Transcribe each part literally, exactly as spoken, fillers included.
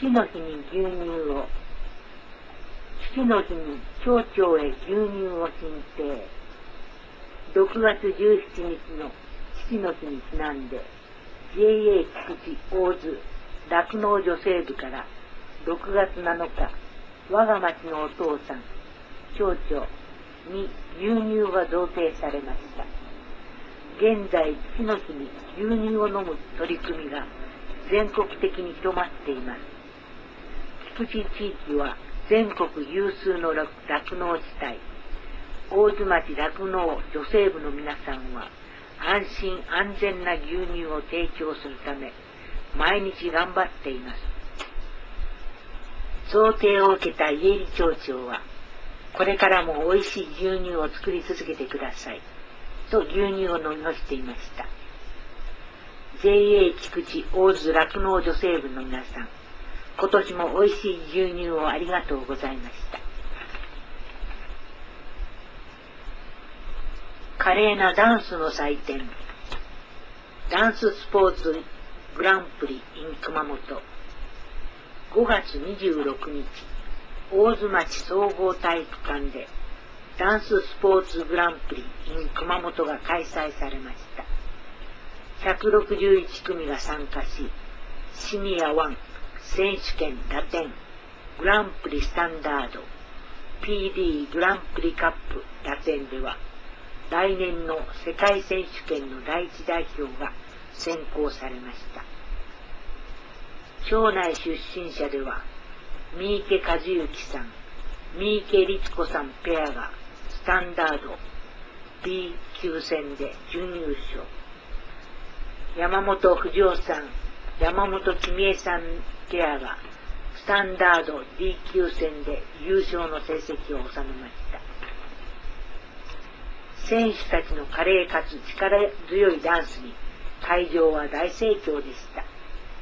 父の日に牛乳を、父の日に町長へ牛乳を進呈。ろくがつじゅうしちにちの父の日にちなんで、ジェイエー 菊池大津酪農女性部からろくがつなのか、我が町のお父さん、町長に牛乳が贈呈されました。現在、父の日に牛乳を飲む取り組みが全国的に広まっています。菊池地域は全国有数の酪農地帯。大津町酪農女性部の皆さんは安心安全な牛乳を提供するため毎日頑張っています。贈呈を受けた家入町長は、これからもおいしい牛乳を作り続けてくださいと牛乳を飲み干していました。 ジェイエー 菊池大津酪農女性部の皆さん、今年もおいしい牛乳をありがとうございました。華麗なダンスの祭典、ダンススポーツグランプリ in 熊本。ごがつにじゅうろくにち、大津町総合体育館でダンススポーツグランプリ in 熊本が開催されました。ひゃくろくじゅういちくみが参加し、シニアワン選手権ラテングランプリスタンダード ピーディー グランプリカップラテンでは、来年の世界選手権の第一代表が選考されました。町内出身者では、三池和幸さん、三池律子さんペアがスタンダード ビー 級戦で準優勝。山本不二夫さん、山本君江さんペアがスタンダード ディー 級戦で優勝の成績を収めました。選手たちの華麗かつ力強いダンスに会場は大盛況でした。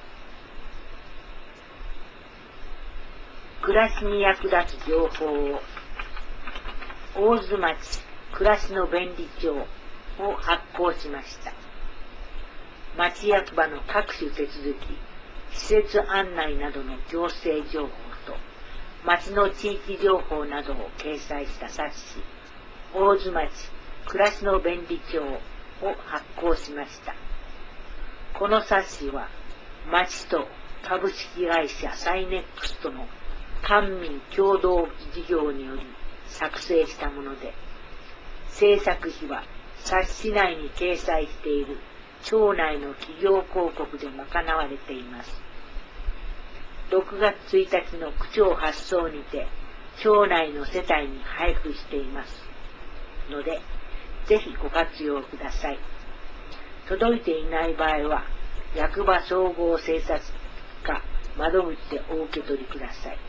暮らしに役立つ情報を、大津町暮らしの便利帳を発行しました。町役場の各種手続き、施設案内などの行政情報と町の地域情報などを掲載した冊子、大津町暮らしの便利帳を発行しました。この冊子は町と株式会社サイネックスとの官民共同事業により作成したもので、制作費は冊子内に掲載している町内の企業広告で賄われています。ろくがつついたちの区長発送にて町内の世帯に配布していますので、ぜひご活用ください。届いていない場合は役場総合政策課窓口でお受け取りください。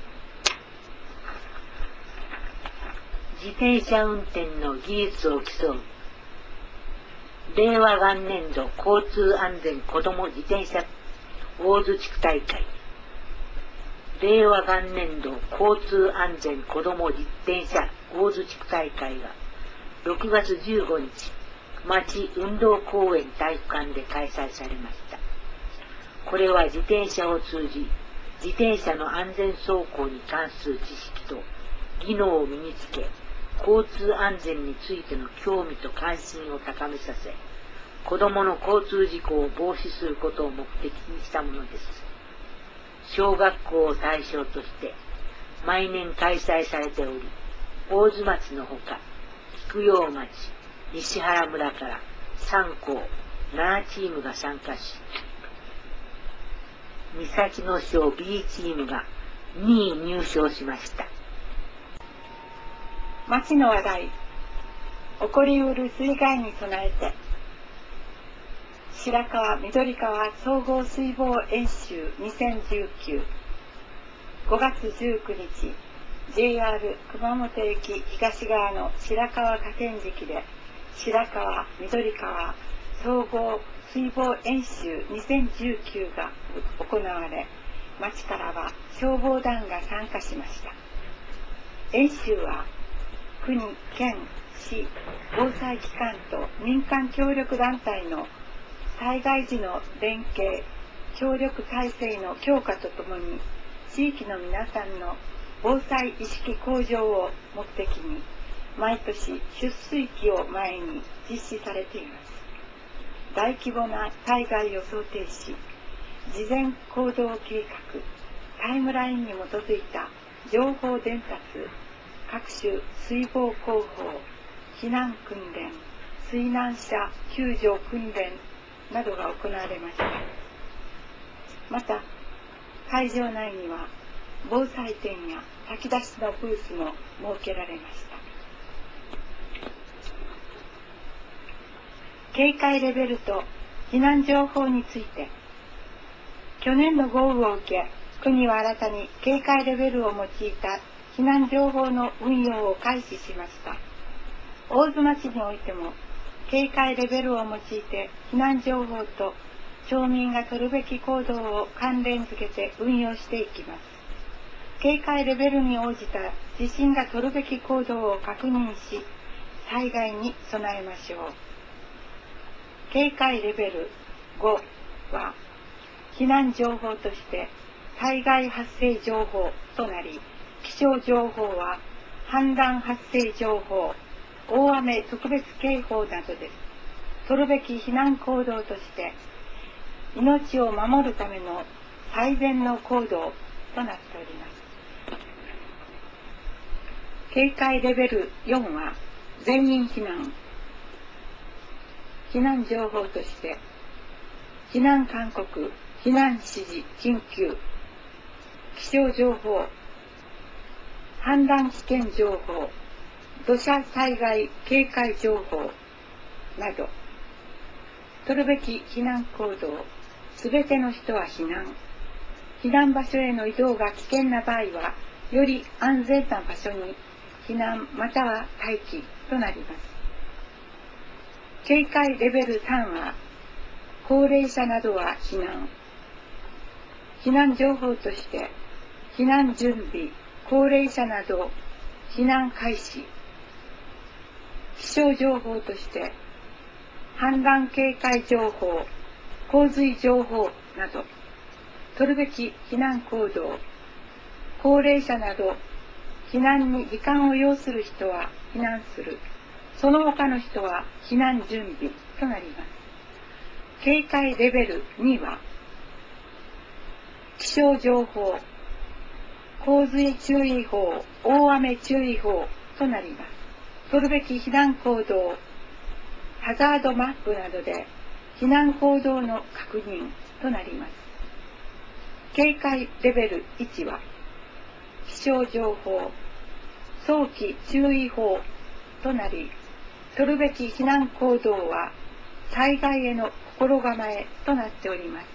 自転車運転の技術を競う令和元年度交通安全子ども自転車大津地区大会。令和元年度交通安全子ども自転車大津地区大会がろくがつじゅうごにち、町運動公園体育館で開催されました。これは自転車を通じ、自転車の安全走行に関する知識と技能を身につけ、交通安全についての興味と関心を高めさせ、子どもの交通事故を防止することを目的にしたものです。小学校を対象として毎年開催されており、大津町のほか、菊陽町、西原村からさんこう、ななチームが参加し、三崎野町 ビー チームがにい入賞しました。 町の話題、起こりうる水害に備えて、白川緑川総合水防演習にせんじゅうきゅう、ごがつじゅうくにち、ジェイアール 熊本駅東側の白川河川敷で白川緑川総合水防演習にせんじゅうきゅうが行われ、町からは消防団が参加しました。演習は国、県、市、防災機関と民間協力団体の災害時の連携、協力体制の強化とともに、 地域の皆さんの防災意識向上を目的に、毎年出水期を前に実施されています。大規模な災害を想定し、事前行動計画、タイムラインに基づいた情報伝達、各種水防広報、避難訓練、水難者救助訓練などが行われました。また、会場内には防災展や炊き出しのブースも設けられました。警戒レベルと避難情報について、去年の豪雨を受け、国は新たに警戒レベルを用いた避難情報の運用を開始しました。大津町においても、警戒レベルを用いて避難情報と町民が取るべき行動を関連付けて運用していきます。警戒レベルに応じた自身が取るべき行動を確認し、災害に備えましょう。警戒レベルごは、避難情報として災害発生情報となり、気象情報は氾濫発生情報、大雨特別警報などです。取るべき避難行動として、命を守るための最善の行動となっております。警戒レベルよんは、全員避難。避難情報として、避難勧告、避難指示、緊急、気象情報、氾濫危険情報、土砂災害警戒情報など、取るべき避難行動、すべての人は避難。避難場所への移動が危険な場合は、より安全な場所に避難または待機となります。警戒レベルさんは、高齢者などは避難。避難情報として、避難準備、高齢者など避難開始。気象情報として、氾濫警戒情報、洪水情報など、取るべき避難行動、高齢者など、避難に時間を要する人は避難する。その他の人は避難準備となります。警戒レベルには、気象情報、洪水注意報、大雨注意報となります。取るべき避難行動、ハザードマップなどで避難行動の確認となります。警戒レベルいちは、気象情報、早期注意報となり、取るべき避難行動は災害への心構えとなっております。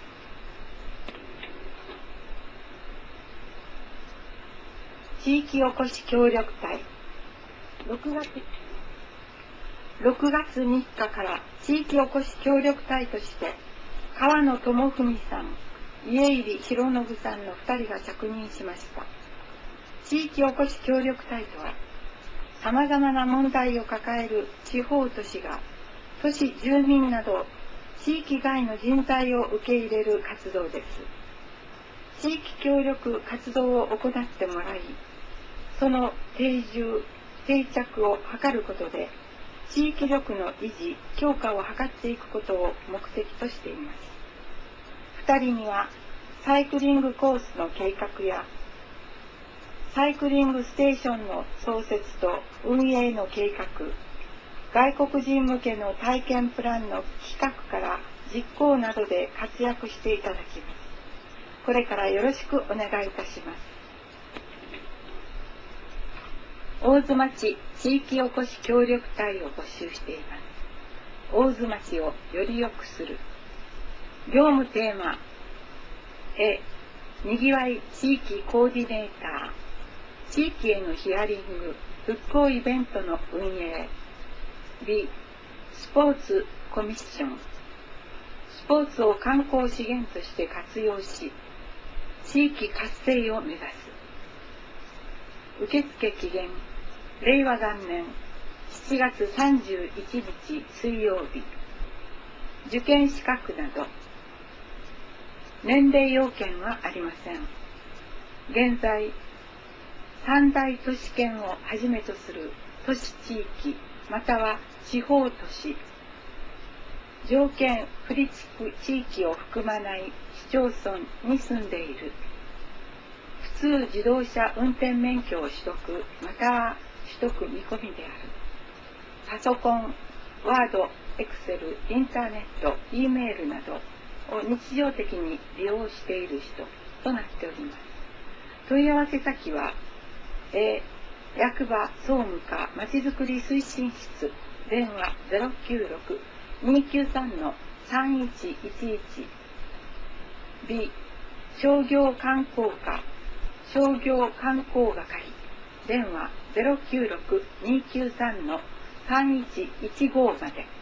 地域おこし協力隊、ろくがつろくがつみっかから地域おこし協力隊として川野智文さん、家入博信さんのふたりが着任しました。地域おこし協力隊とは、さまざまな問題を抱える地方都市が都市住民など地域外の人材を受け入れる活動です。地域協力活動を行ってもらい、その定住、定着を図ることで、地域力の維持、強化を図っていくことを目的としています。ふたりには、サイクリングコースの計画や、サイクリングステーションの創設と運営の計画、外国人向けの体験プランの企画から実行などで活躍していただきます。これからよろしくお願いいたします。大津町地域おこし協力隊を募集しています。大津町をより良くする。業務テーマ A、にぎわい地域コーディネーター、地域へのヒアリング、復興イベントの運営。B、スポーツコミッション、スポーツを観光資源として活用し、地域活性を目指す。受付期限、れいわ元年しちがつさんじゅういちにち水曜日。受験資格など、年齢要件はありません。 現在、三大都市圏をはじめとする都市地域または地方都市、条件不立地域を含まない市町村に住んでいる。普通自動車運転免許を取得または取得見込みである。パソコン、ワード、エクセル、インターネット、Eメールなどを日常的に利用している人となっております。問い合わせ先は A 役場総務課まちづくり推進室、電話 ゼロきゅうろく にきゅうさん さんいちいちいち。 B 商業観光課商業観光係、電話 ゼロきゅうろく にきゅうさん さんいちいちご まで。